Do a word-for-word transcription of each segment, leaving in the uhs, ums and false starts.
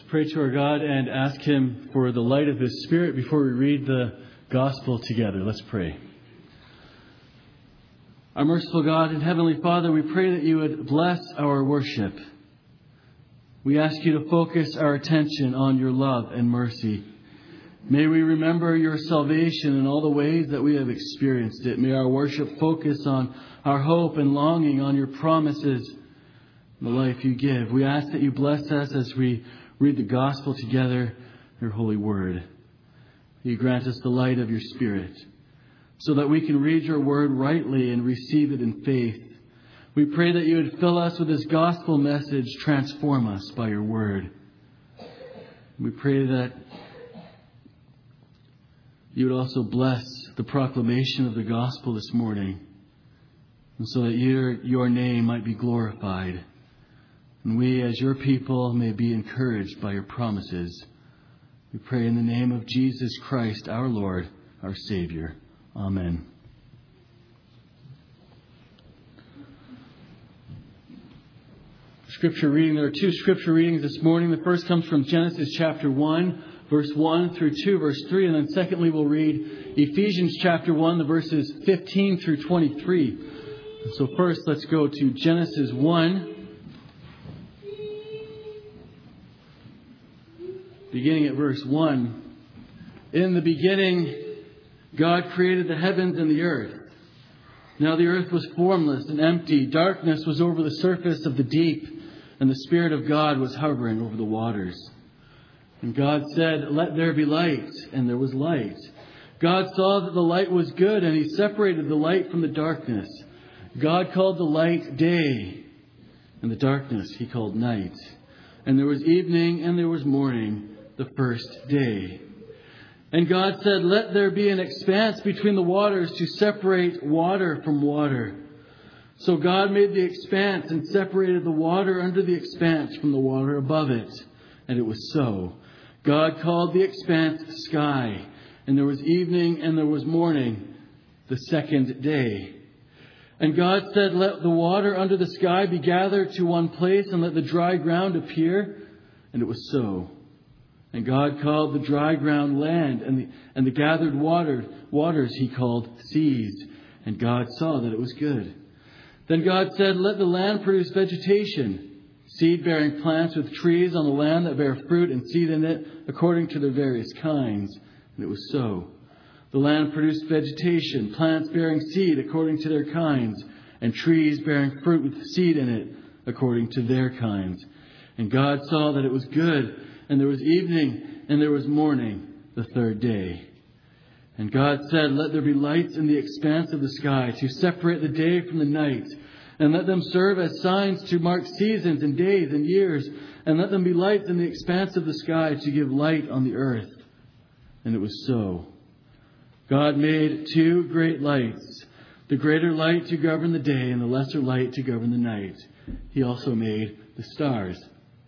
pray to our God and ask Him for the light of His Spirit before we read the Gospel together. Let's pray. Our merciful God and Heavenly Father, we pray that you would bless our worship. We ask you to focus our attention on your love and mercy. May we remember your salvation in all the ways that we have experienced it. May our worship focus on our hope and longing on your promises, the life you give. We ask that you bless us as we read the gospel together, your holy word. You grant us the light of your Spirit so that we can read your word rightly and receive it in faith. We pray that you would fill us with this gospel message, transform us by your word. We pray that you would also bless the proclamation of the gospel this morning, and so that your, your name might be glorified. And we, as your people, may be encouraged by your promises. We pray in the name of Jesus Christ, our Lord, our Savior. Amen. Scripture reading. There are two scripture readings this morning. The first comes from Genesis chapter one, verse one through two, verse three. And then secondly, we'll read Ephesians chapter one, the verses fifteen through twenty-three. And so first, let's go to Genesis one. Beginning at verse one. In the beginning, God created the heavens and the earth. Now the earth was formless and empty. Darkness was over the surface of the deep, and the Spirit of God was hovering over the waters. And God said, "Let there be light," and there was light. God saw that the light was good, and He separated the light from the darkness. God called the light day, and the darkness He called night. And there was evening, and there was morning, the first day. And God said, "Let there be an expanse between the waters to separate water from water." So God made the expanse and separated the water under the expanse from the water above it. And it was so. God called the expanse sky. And there was evening and there was morning, the second day. And God said, "Let the water under the sky be gathered to one place, and let the dry ground appear." And it was so. And God called the dry ground land, and the, and the gathered water, waters He called seas. And God saw that it was good. Then God said, "Let the land produce vegetation, seed-bearing plants with trees on the land that bear fruit and seed in it, according to their various kinds." And it was so. The land produced vegetation, plants bearing seed according to their kinds, and trees bearing fruit with seed in it, according to their kinds. And God saw that it was good. And there was evening, and there was morning, the third day. And God said, "Let there be lights in the expanse of the sky to separate the day from the night. And let them serve as signs to mark seasons and days and years. And let them be lights in the expanse of the sky to give light on the earth." And it was so. God made two great lights, the greater light to govern the day and the lesser light to govern the night. He also made the stars.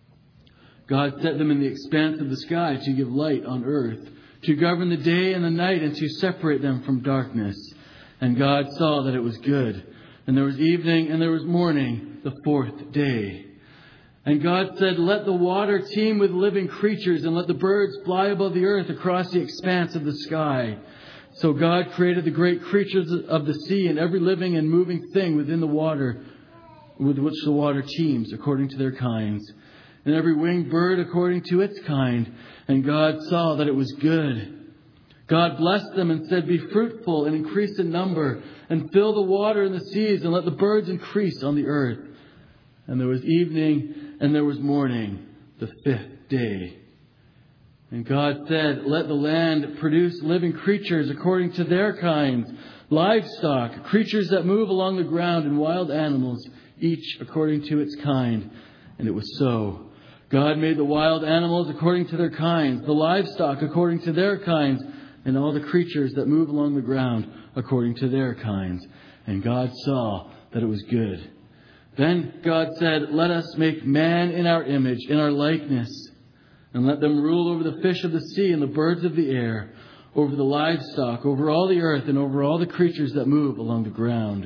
God set them in the expanse of the sky to give light on earth, to govern the day and the night, and to separate them from darkness. And God saw that it was good. And there was evening and there was morning, the fourth day. And God said, "Let the water teem with living creatures, and let the birds fly above the earth across the expanse of the sky." So God created the great creatures of the sea and every living and moving thing within the water, with which the water teems, according to their kinds, and every winged bird according to its kind. And God saw that it was good. God blessed them and said, "Be fruitful and increase in number, and fill the water in the seas, and let the birds increase on the earth." And there was evening and there was morning, the fifth day. And God said, "Let the land produce living creatures according to their kinds, livestock, creatures that move along the ground, and wild animals, each according to its kind." And it was so. God made the wild animals according to their kinds, the livestock according to their kinds, and all the creatures that move along the ground according to their kinds. And God saw that it was good. Then God said, "Let us make man in our image, in our likeness, and let them rule over the fish of the sea and the birds of the air, over the livestock, over all the earth, and over all the creatures that move along the ground."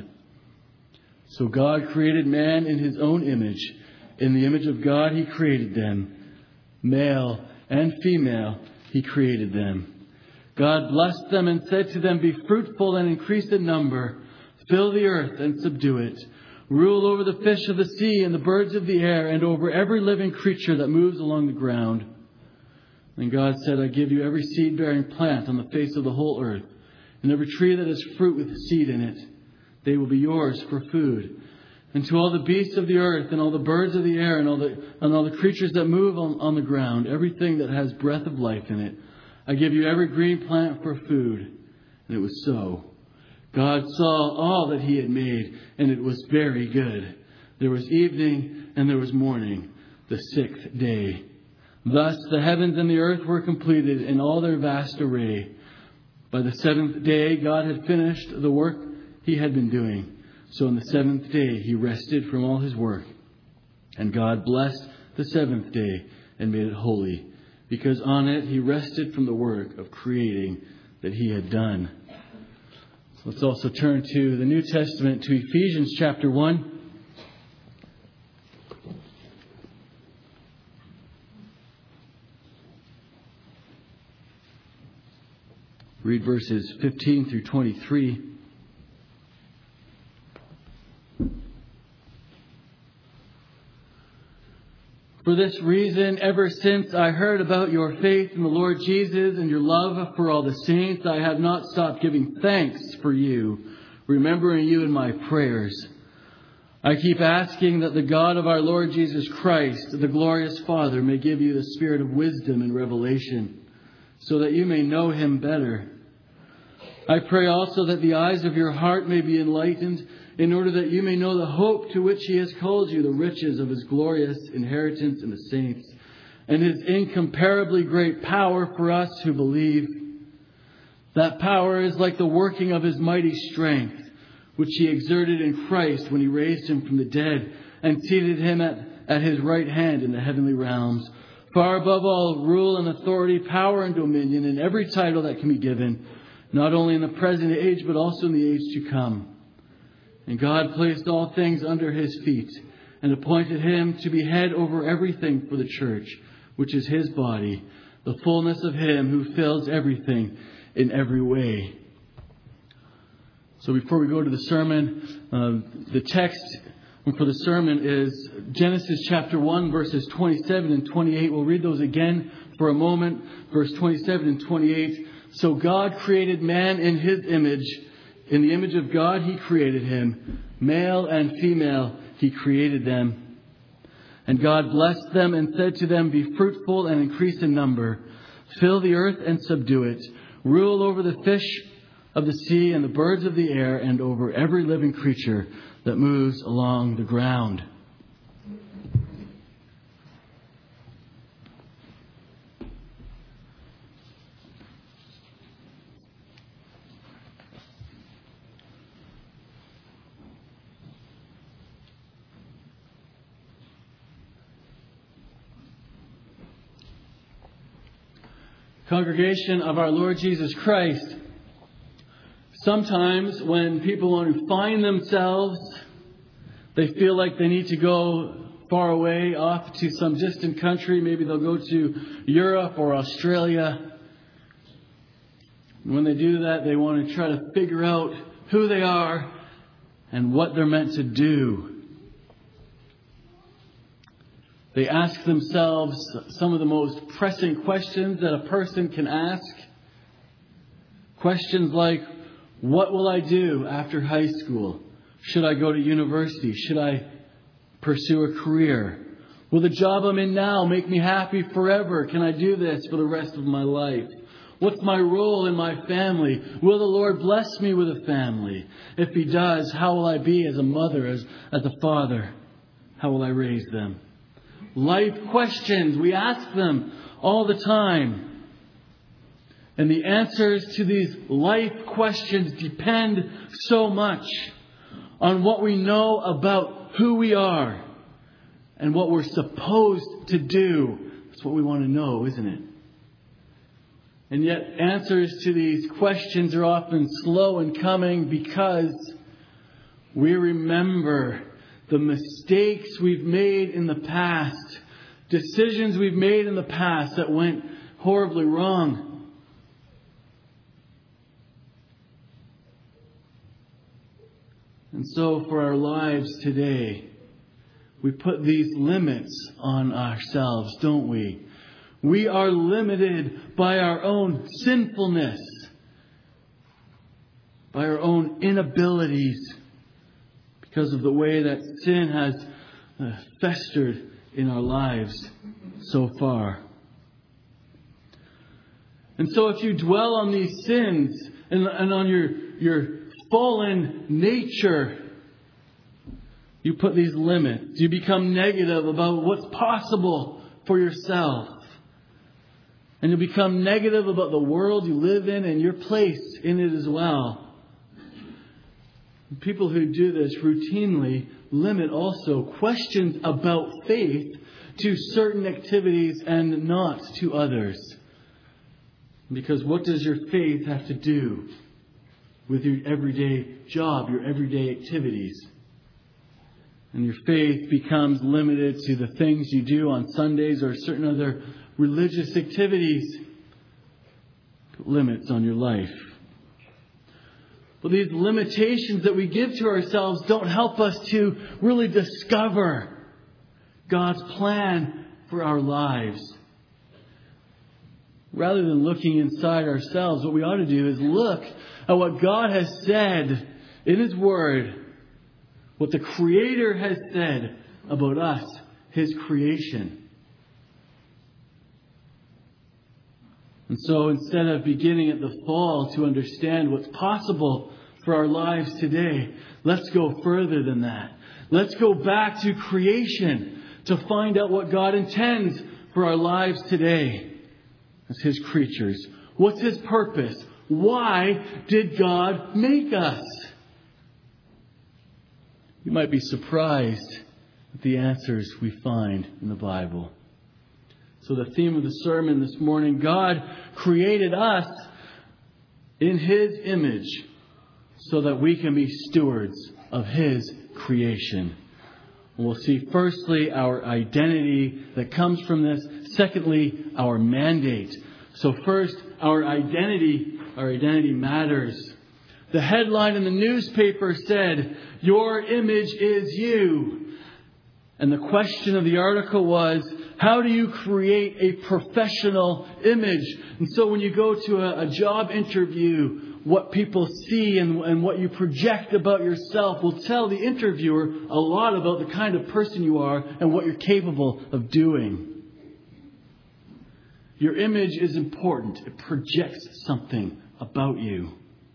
So God created man in His own image. In the image of God He created them. Male and female, He created them. God blessed them and said to them, "Be fruitful and increase in number. Fill the earth and subdue it. Rule over the fish of the sea and the birds of the air and over every living creature that moves along the ground." And God said, "I give you every seed-bearing plant on the face of the whole earth, and every tree that has fruit with seed in it. They will be yours for food. And to all the beasts of the earth and all the birds of the air and all the, and all the creatures that move on, on the ground, everything that has breath of life in it, I give you every green plant for food." And it was so. God saw all that He had made, and it was very good. There was evening and there was morning, the sixth day. Thus the heavens and the earth were completed in all their vast array. By the seventh day God had finished the work He had been doing. So on the seventh day He rested from all His work. And God blessed the seventh day and made it holy, because on it He rested from the work of creating that He had done. So let's also turn to the New Testament, to Ephesians chapter one. Read verses fifteen through twenty-three. "For this reason, ever since I heard about your faith in the Lord Jesus and your love for all the saints, I have not stopped giving thanks for you, remembering you in my prayers. I keep asking that the God of our Lord Jesus Christ, the glorious Father, may give you the spirit of wisdom and revelation, so that you may know Him better. I pray also that the eyes of your heart may be enlightened, in order that you may know the hope to which He has called you, the riches of His glorious inheritance in the saints, and His incomparably great power for us who believe. That power is like the working of His mighty strength, which He exerted in Christ when He raised Him from the dead and seated Him at, at His right hand in the heavenly realms, far above all rule and authority, power and dominion, and every title that can be given, not only in the present age, but also in the age to come. And God placed all things under His feet and appointed Him to be head over everything for the church, which is His body, the fullness of Him who fills everything in every way." So before we go to the sermon, uh, the text for the sermon is Genesis chapter one, verses twenty-seven and twenty-eight. We'll read those again for a moment. Verse twenty-seven and twenty-eight. "So God created man in His image. In the image of God He created him. Male and female He created them. And God blessed them and said to them, 'Be fruitful and increase in number. Fill the earth and subdue it. Rule over the fish of the sea and the birds of the air and over every living creature that moves along the ground.'" Congregation of our Lord Jesus Christ, sometimes when people want to find themselves, they feel like they need to go far away, off to some distant country. Maybe they'll go to Europe or Australia. When they do that, they want to try to figure out who they are and what they're meant to do. They ask themselves some of the most pressing questions that a person can ask. Questions like, what will I do after high school? Should I go to university? Should I pursue a career? Will the job I'm in now make me happy forever? Can I do this for the rest of my life? What's my role in my family? Will the Lord bless me with a family? If He does, how will I be as a mother, as, as a father? How will I raise them? Life questions. We ask them all the time. And the answers to these life questions depend so much on what we know about who we are and what we're supposed to do. That's what we want to know, isn't it? And yet answers to these questions are often slow in coming because we remember the mistakes we've made in the past decisions we've made in the past that went horribly wrong. And so for our lives today, we put these limits on ourselves, don't we? We are limited by our own sinfulness, by our own inabilities, because of the way that sin has uh, festered in our lives so far. And so if you dwell on these sins and, and on your, your fallen nature, you put these limits. You become negative about what's possible for yourself. And you become negative about the world you live in and your place in it as well. People who do this routinely limit also questions about faith to certain activities and not to others. Because what does your faith have to do with your everyday job, your everyday activities? And your faith becomes limited to the things you do on Sundays or certain other religious activities. Limits on your life. But these limitations that we give to ourselves don't help us to really discover God's plan for our lives. Rather than looking inside ourselves, what we ought to do is look at what God has said in His Word, what the Creator has said about us, His creation. And so instead of beginning at the fall to understand what's possible for our lives today, let's go further than that. Let's go back to creation to find out what God intends for our lives today as His creatures. What's His purpose? Why did God make us? You might be surprised at the answers we find in the Bible. So the theme of the sermon this morning, God created us in His image so that we can be stewards of His creation. We'll see firstly our identity that comes from this. Secondly, our mandate. So first, our identity. Our identity matters. The headline in the newspaper said, "Your image is you." And the question of the article was, how do you create a professional image? And so when you go to a, a job interview, what people see and, and what you project about yourself will tell the interviewer a lot about the kind of person you are and what you're capable of doing. Your image is important. It projects something about you.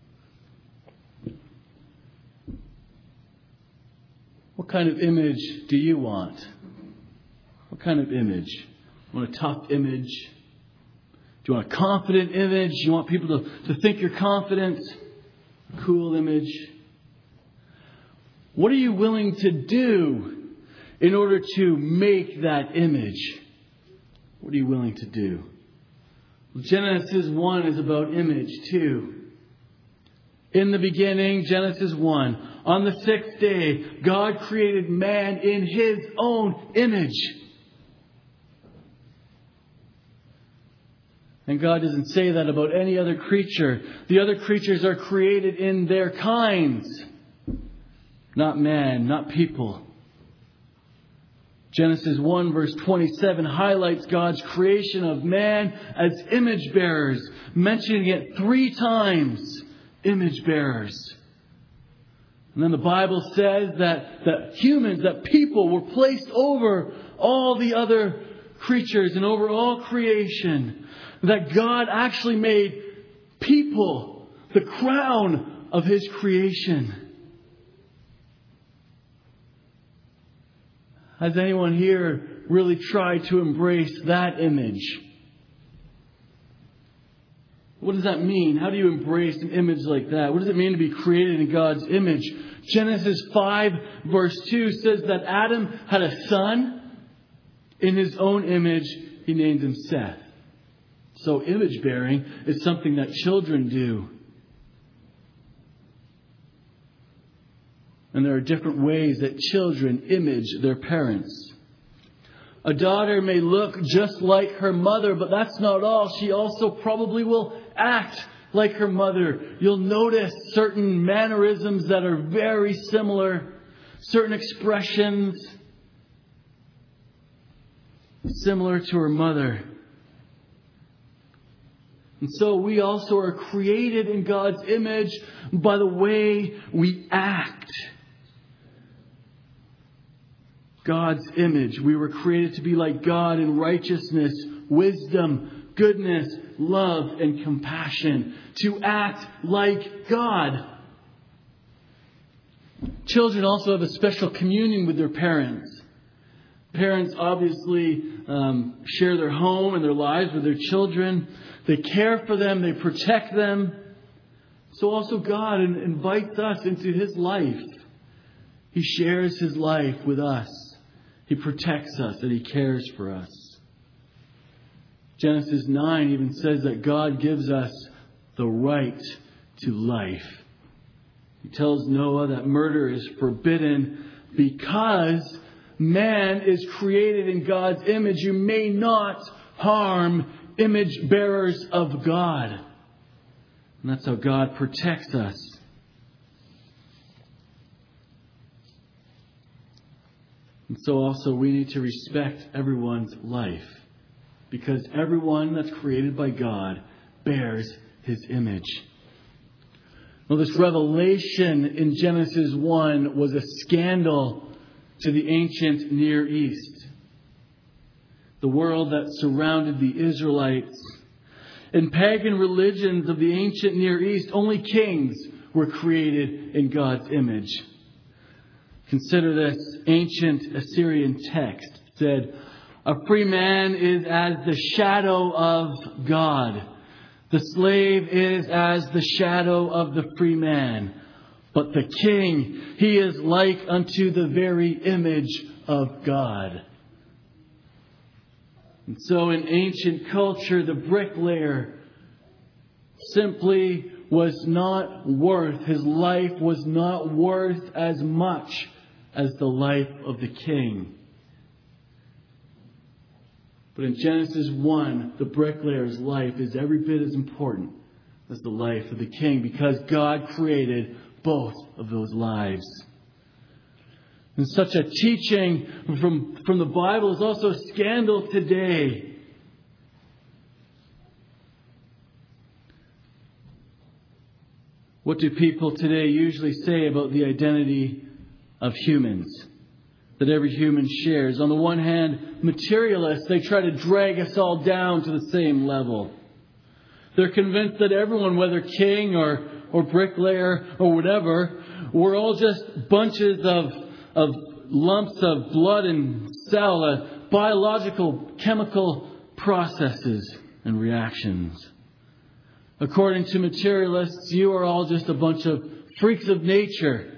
What kind of image do you want? What kind of image? You want a tough image? Do you want a confident image? Do you want people to, to think you're confident? A cool image? What are you willing to do in order to make that image? What are you willing to do? Genesis one is about image too. In the beginning, Genesis one, on the sixth day, God created man in His own image. And God doesn't say that about any other creature. The other creatures are created in their kinds. Not man, not people. Genesis one verse twenty-seven highlights God's creation of man as image bearers, mentioning it three times. Image bearers. And then the Bible says that, that humans, that people were placed over all the other creatures and over all creation. That God actually made people the crown of His creation. Has anyone here really tried to embrace that image? What does that mean? How do you embrace an image like that? What does it mean to be created in God's image? Genesis five verse two says that Adam had a son. In his own image, he named him Seth. So image bearing is something that children do. And there are different ways that children image their parents. A daughter may look just like her mother, but that's not all. She also probably will act like her mother. You'll notice certain mannerisms that are very similar, certain expressions similar to her mother. And so we also are created in God's image by the way we act. God's image. We were created to be like God in righteousness, wisdom, goodness, love, and compassion. To act like God. Children also have a special communion with their parents. Parents obviously um, share their home and their lives with their children. They care for them. They protect them. So also God invites us into His life. He shares His life with us. He protects us and He cares for us. Genesis nine even says that God gives us the right to life. He tells Noah that murder is forbidden because man is created in God's image. You may not harm image bearers of God. And that's how God protects us. And so also we need to respect everyone's life. Because everyone that's created by God bears His image. Well, this revelation in Genesis one was a scandal to the ancient Near East. The world that surrounded the Israelites. In pagan religions of the ancient Near East, only kings were created in God's image. Consider this ancient Assyrian text. It said, "A free man is as the shadow of God. The slave is as the shadow of the free man. But the king, he is like unto the very image of God." And so in ancient culture, the bricklayer simply was not worth, his life was not worth as much as the life of the king. But in Genesis one, the bricklayer's life is every bit as important as the life of the king, because God created both of those lives. And such a teaching from, from the Bible is also a scandal today. What do people today usually say about the identity of humans that every human shares? On the one hand, materialists, they try to drag us all down to the same level. They're convinced that everyone, whether king or, or bricklayer or whatever, we're all just bunches of, of lumps of blood and cell, uh, biological, chemical processes and reactions. According to materialists, you are all just a bunch of freaks of nature.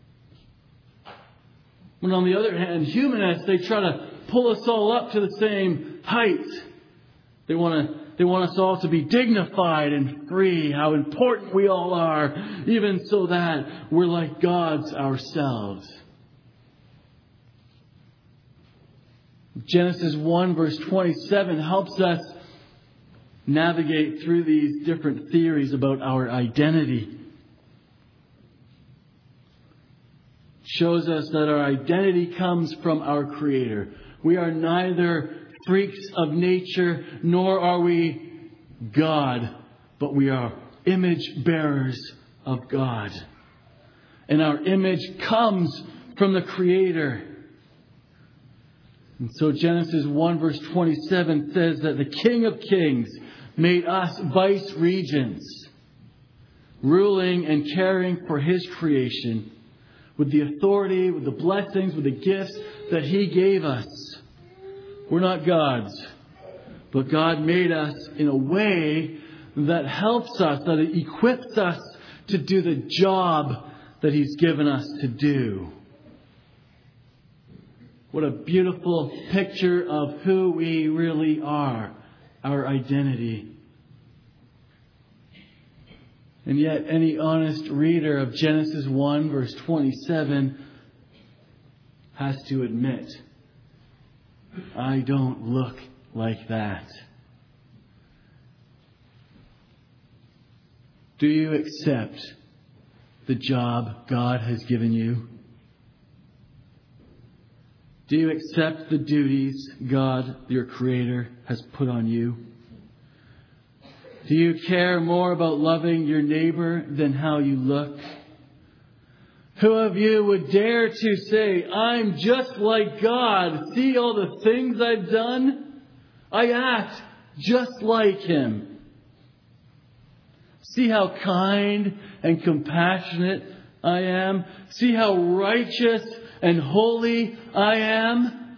When on the other hand, humanists, they try to pull us all up to the same height. They want to They want us all to be dignified and free, how important we all are, even so that we're like gods ourselves. Genesis one verse twenty-seven helps us navigate through these different theories about our identity. Shows us that our identity comes from our Creator. We are neither freaks of nature, nor are we God, but we are image bearers of God. And our image comes from the Creator. And so Genesis one verse twenty-seven says that the King of Kings made us vice regents, ruling and caring for His creation with the authority, with the blessings, with the gifts that He gave us. We're not gods, but God made us in a way that helps us, that it equips us to do the job that He's given us to do. What a beautiful picture of who we really are, our identity. And yet any honest reader of Genesis one verse twenty-seven has to admit I don't look like that. Do you accept the job God has given you? Do you accept the duties God, your Creator, has put on you? Do you care more about loving your neighbor than how you look? Who of you would dare to say, I'm just like God. See all the things I've done? I act just like Him. See how kind and compassionate I am. See how righteous and holy I am.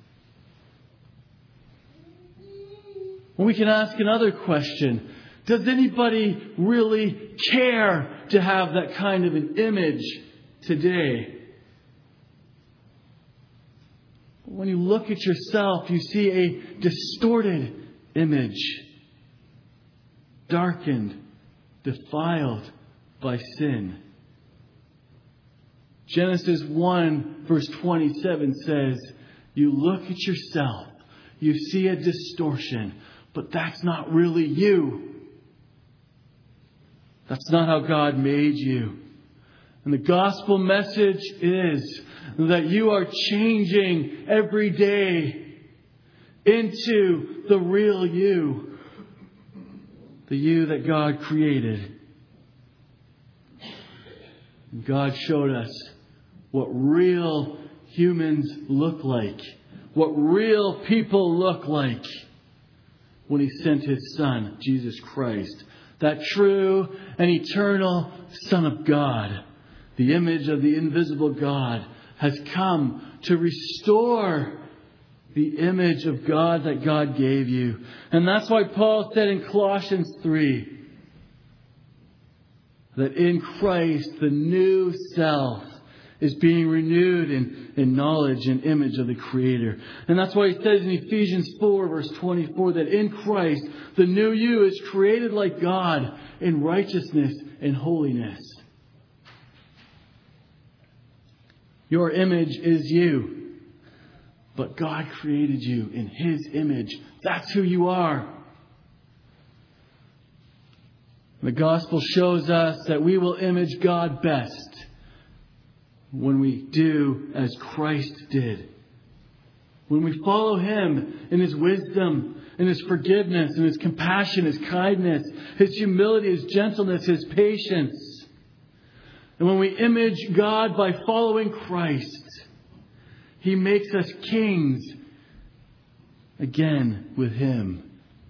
We can ask another question. Does anybody really care to have that kind of an image today? When you look at yourself, you see a distorted image, darkened, defiled by sin. Genesis one verse twenty-seven says, you look at yourself, you see a distortion, but that's not really you. That's not how God made you. And the gospel message is that you are changing every day into the real you. The you that God created. God showed us what real humans look like. What real people look like when He sent His Son, Jesus Christ. That true and eternal Son of God. The image of the invisible God has come to restore the image of God that God gave you. And that's why Paul said in Colossians three that in Christ the new self is being renewed in, in knowledge and image of the Creator. And that's why he says in Ephesians four verse twenty-four that in Christ the new you is created like God in righteousness and holiness. Your image is you. But God created you in His image. That's who you are. The gospel shows us that we will image God best when we do as Christ did. When we follow Him in His wisdom, in His forgiveness, in His compassion, His kindness, His humility, His gentleness, His patience. And when we image God by following Christ, He makes us kings again with Him.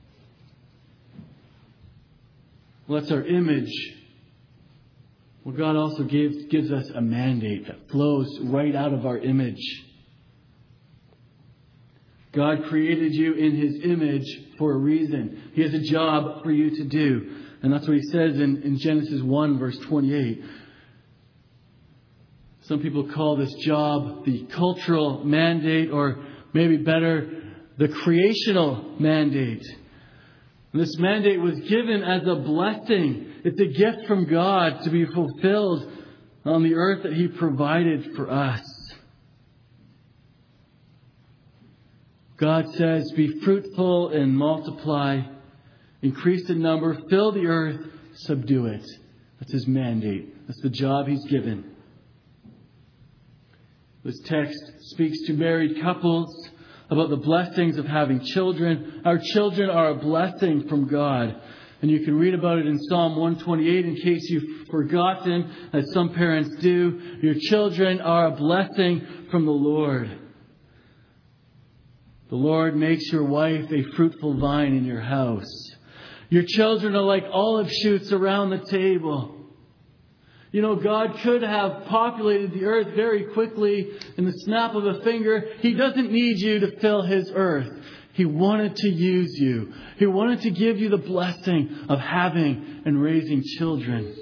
Well, that's our image. Well, God also gives, gives us a mandate that flows right out of our image. God created you in His image for a reason. He has a job for you to do. And that's what He says in, in Genesis one verse twenty-eight. Some people call this job the cultural mandate, or maybe better, the creational mandate. And this mandate was given as a blessing. It's a gift from God to be fulfilled on the earth that He provided for us. God says, be fruitful and multiply, increase in number, fill the earth, subdue it. That's His mandate. That's the job He's given. This text speaks to married couples about the blessings of having children. Our children are a blessing from God. And you can read about it in Psalm one twenty-eight in case you've forgotten, as some parents do. Your children are a blessing from the Lord. The Lord makes your wife a fruitful vine in your house. Your children are like olive shoots around the table. You know, God could have populated the earth very quickly in the snap of a finger. He doesn't need you to fill His earth. He wanted to use you. He wanted to give you the blessing of having and raising children.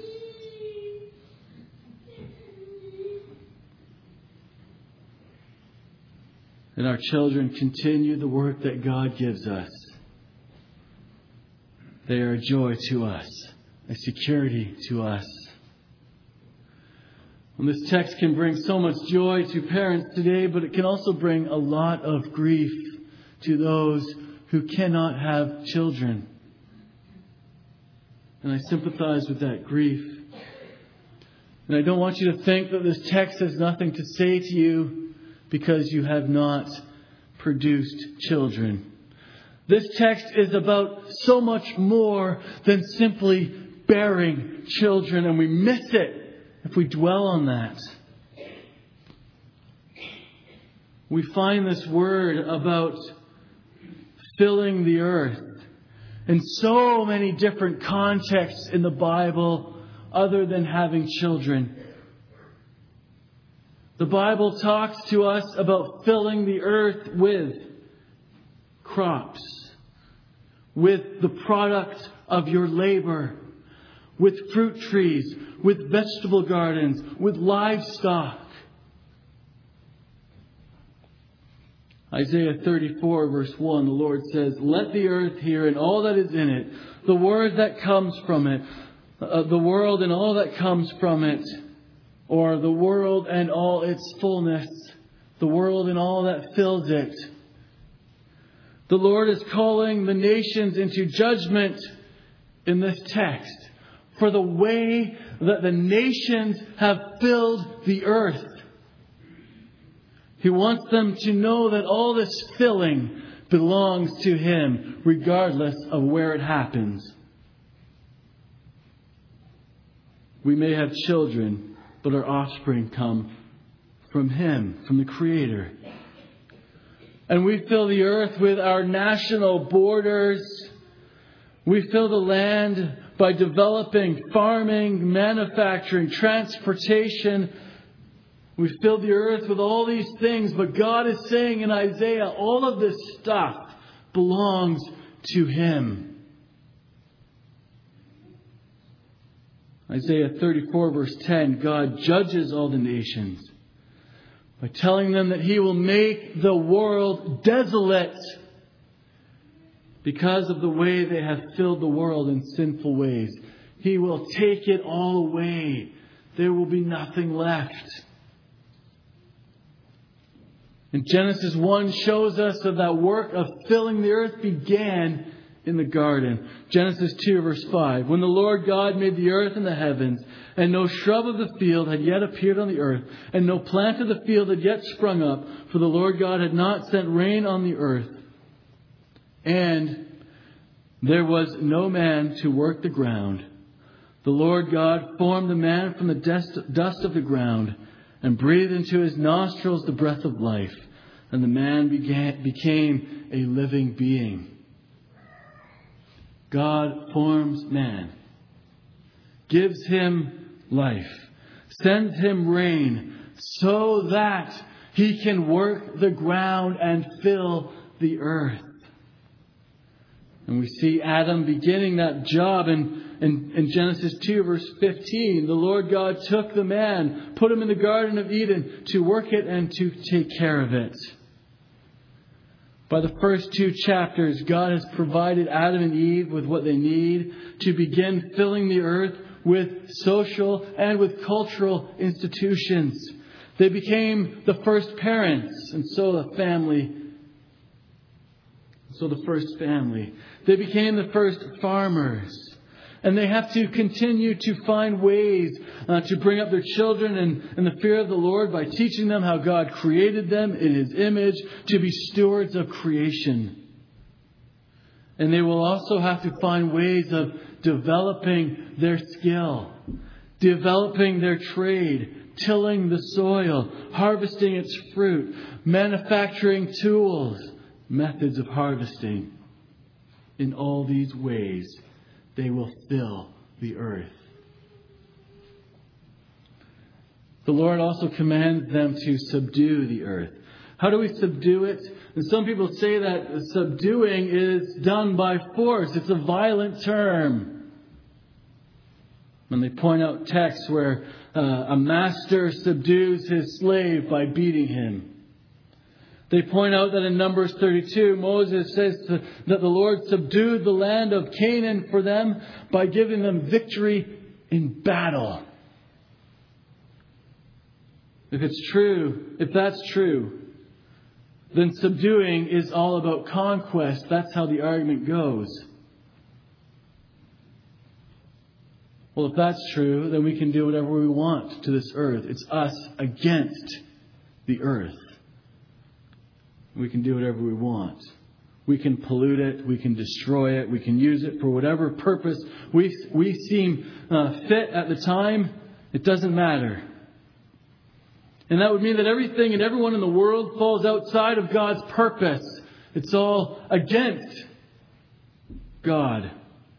And our children continue the work that God gives us. They are a joy to us, a security to us. And this text can bring so much joy to parents today, but it can also bring a lot of grief to those who cannot have children. And I sympathize with that grief. And I don't want you to think that this text has nothing to say to you because you have not produced children. This text is about so much more than simply bearing children, and we miss it if we dwell on that. We find this word about filling the earth in so many different contexts in the Bible other than having children. The Bible talks to us about filling the earth with crops, with the product of your labor, with fruit trees, with vegetable gardens, with livestock. Isaiah thirty-four verse one, the Lord says, "Let the earth hear and all that is in it, the word that comes from it, uh, the world and all that comes from it, or the world and all its fullness, the world and all that fills it." The Lord is calling the nations into judgment in this text for the way that the nations have filled the earth. He wants them to know that all this filling belongs to Him, regardless of where it happens. We may have children, but our offspring come from Him, from the Creator. And we fill the earth with our national borders. We fill the land by developing farming, manufacturing, transportation. We fill the earth with all these things, but God is saying in Isaiah, all of this stuff belongs to Him. Isaiah thirty-four verse ten, God judges all the nations by telling them that He will make the world desolate because of the way they have filled the world in sinful ways. He will take it all away. There will be nothing left. And Genesis one shows us that that work of filling the earth began in the garden. Genesis two verse five. When the Lord God made the earth and the heavens, and no shrub of the field had yet appeared on the earth, and no plant of the field had yet sprung up, for the Lord God had not sent rain on the earth. And there was no man to work the ground. The Lord God formed the man from the dust, dust of the ground, and breathed into his nostrils the breath of life, and the man began, became a living being. God forms man, gives him life, sends him rain, so that he can work the ground and fill the earth. And we see Adam beginning that job in, in, in Genesis two verse fifteen. The Lord God took the man, put him in the Garden of Eden to work it and to take care of it. By the first two chapters, God has provided Adam and Eve with what they need to begin filling the earth with social and with cultural institutions. They became the first parents, and so the family So the first family. They became the first farmers. And they have to continue to find ways uh, to bring up their children in, in the fear of the Lord by teaching them how God created them in His image to be stewards of creation. And they will also have to find ways of developing their skill, developing their trade, tilling the soil, harvesting its fruit, manufacturing tools, methods of harvesting. In all these ways, they will fill the earth. The Lord also commands them to subdue the earth. How do we subdue it? And some people say that subduing is done by force. It's a violent term. And they point out texts where uh, a master subdues his slave by beating him. They point out that in Numbers thirty-two, Moses says to, that the Lord subdued the land of Canaan for them by giving them victory in battle. If it's true, if that's true, then subduing is all about conquest. That's how the argument goes. Well, if that's true, then we can do whatever we want to this earth. It's us against the earth. We can do whatever we want. We can pollute it. We can destroy it. We can use it for whatever purpose we, we seem uh, fit at the time. It doesn't matter. And that would mean that everything and everyone in the world falls outside of God's purpose. It's all against God.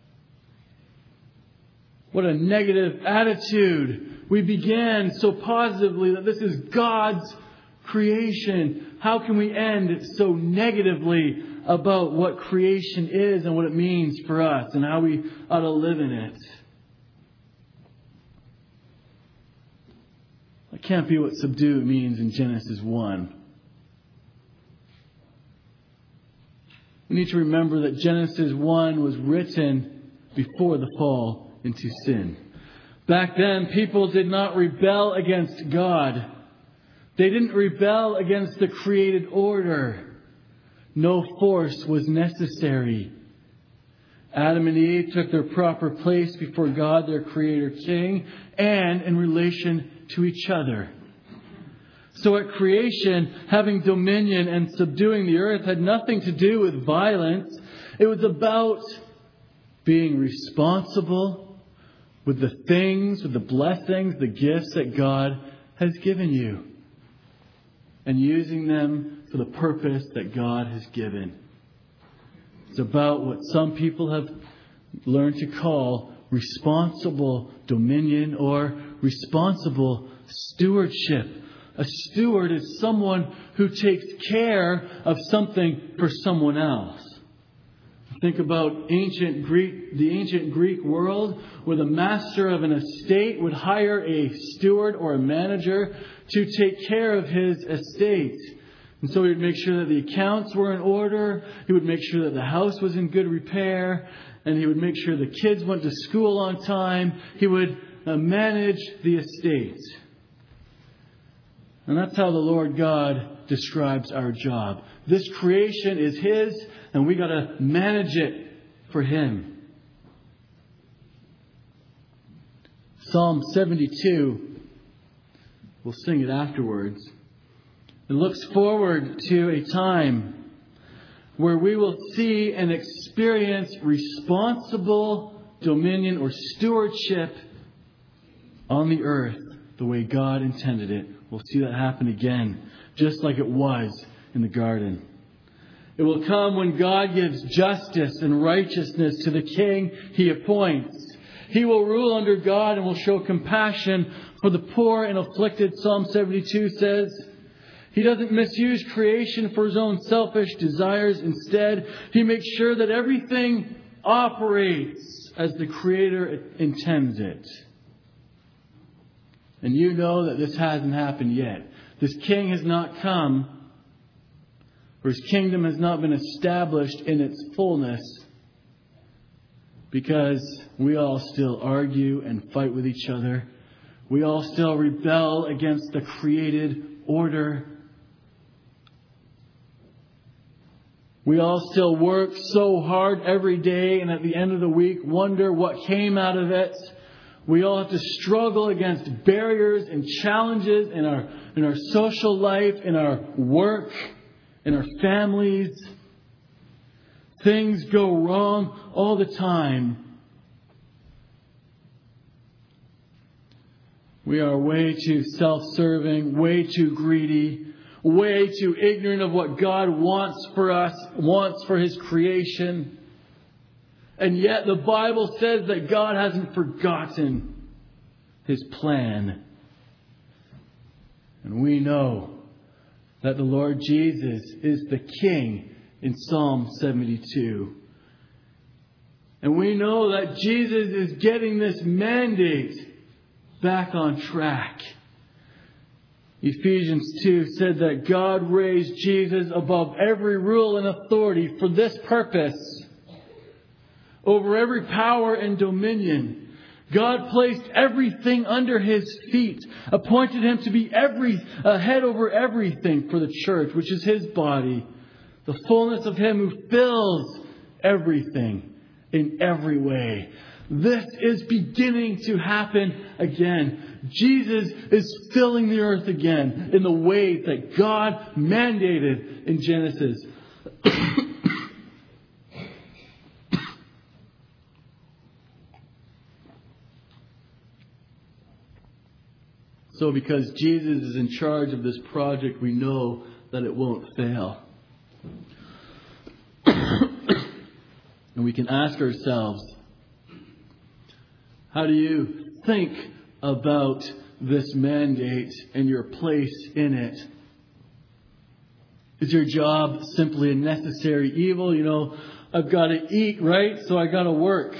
What a negative attitude. We began so positively that this is God's creation. How can we end so negatively about what creation is and what it means for us and how we ought to live in it? That can't be what subdue means in Genesis one. We need to remember that Genesis one was written before the fall into sin. Back then, people did not rebel against God. They didn't rebel against the created order. No force was necessary. Adam and Eve took their proper place before God, their Creator King, and in relation to each other. So at creation, having dominion and subduing the earth had nothing to do with violence. It was about being responsible with the things, with the blessings, the gifts that God has given you. And using them for the purpose that God has given. It's about what some people have learned to call responsible dominion or responsible stewardship. A steward is someone who takes care of something for someone else. Think about ancient Greek, the ancient Greek world, where the master of an estate would hire a steward or a manager to take care of his estate. And so he would make sure that the accounts were in order. He would make sure that the house was in good repair. And he would make sure the kids went to school on time. He would uh, manage the estate. And that's how the Lord God describes our job. This creation is His, and we got to manage it for Him. Psalm seventy-two, we'll sing it afterwards. It looks forward to a time where we will see and experience responsible dominion or stewardship on the earth the way God intended it. We'll see that happen again, just like it was in the garden. It will come when God gives justice and righteousness to the king He appoints. He will rule under God and will show compassion for the poor and afflicted. Psalm seventy-two says, He doesn't misuse creation for His own selfish desires. Instead, He makes sure that everything operates as the Creator intends it. And you know that this hasn't happened yet. This king has not come, or His kingdom has not been established in its fullness, because we all still argue and fight with each other. We all still rebel against the created order. We all still work so hard every day, and at the end of the week wonder what came out of it. We all have to struggle against barriers and challenges in our in our social life, in our work, in our families. Things go wrong all the time. We are way too self-serving, way too greedy, way too ignorant of what God wants for us, wants for His creation. And yet the Bible says that God hasn't forgotten His plan. And we know that the Lord Jesus is the King in Psalm seventy-two. And we know that Jesus is getting this mandate back on track. Ephesians two said that God raised Jesus above every rule and authority for this purpose. Over every power and dominion. God placed everything under His feet, appointed Him to be every uh, head over everything for the church, which is His body, the fullness of Him who fills everything in every way. This is beginning to happen again. Jesus is filling the earth again in the way that God mandated in Genesis. So because Jesus is in charge of this project, we know that it won't fail. And we can ask ourselves, how do you think about this mandate and your place in it? Is your job simply a necessary evil? You know, I've got to eat, right? So I got to work.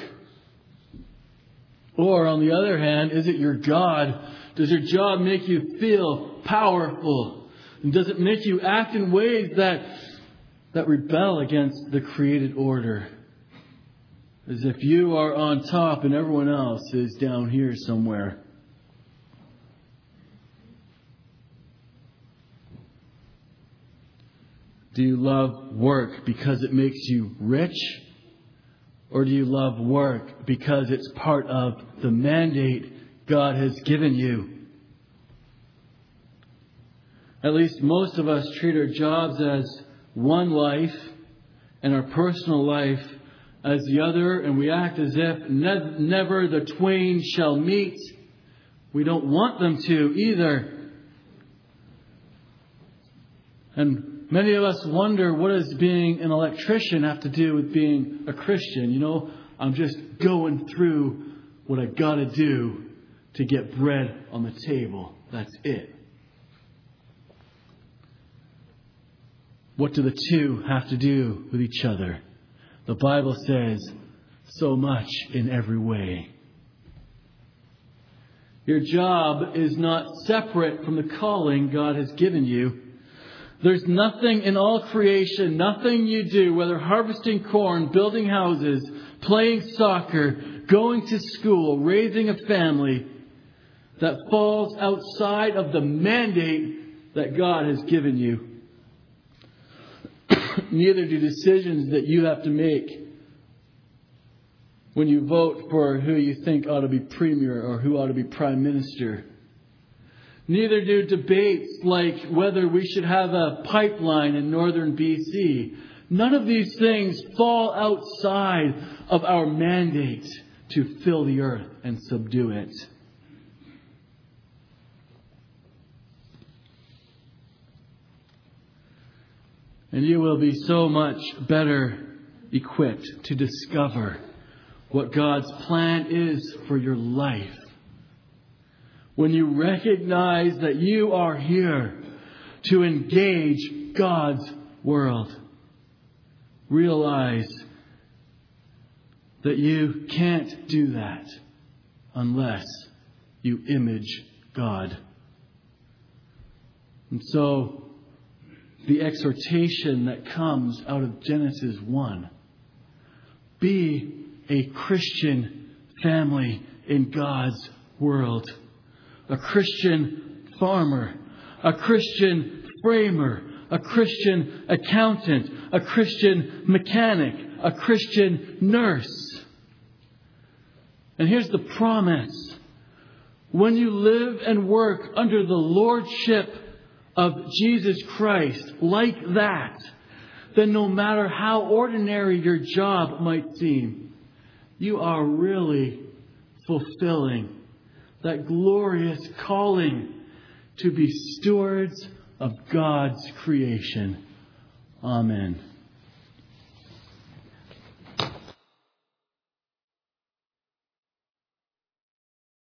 Or on the other hand, is it your God? Does your job make you feel powerful? And does it make you act in ways that that rebel against the created order? As if you are on top and everyone else is down here somewhere. Do you love work because it makes you rich? Or do you love work because it's part of the mandate God has given you? At least most of us treat our jobs as one life and our personal life as the other, and we act as if ne- never the twain shall meet. We don't want them to either. And many of us wonder, what does being an electrician have to do with being a Christian? You know, I'm just going through what I got to do to get bread on the table. That's it. What do the two have to do with each other? The Bible says, so much in every way. Your job is not separate from the calling God has given you. There's nothing in all creation, nothing you do, whether harvesting corn, building houses, playing soccer, going to school, raising a family, that falls outside of the mandate that God has given you. Neither do decisions that you have to make when you vote for who you think ought to be premier or who ought to be prime minister. Neither do debates like whether we should have a pipeline in northern B C. None of these things fall outside of our mandate to fill the earth and subdue it. And you will be so much better equipped to discover what God's plan is for your life when you recognize that you are here to engage God's world. Realize that you can't do that unless you image God. And so, the exhortation that comes out of Genesis one. Be a Christian family in God's world. A Christian farmer. A Christian framer. A Christian accountant. A Christian mechanic. A Christian nurse. And here's the promise. When you live and work under the lordship of Jesus Christ like that, then no matter how ordinary your job might seem, you are really fulfilling that glorious calling to be stewards of God's creation. Amen.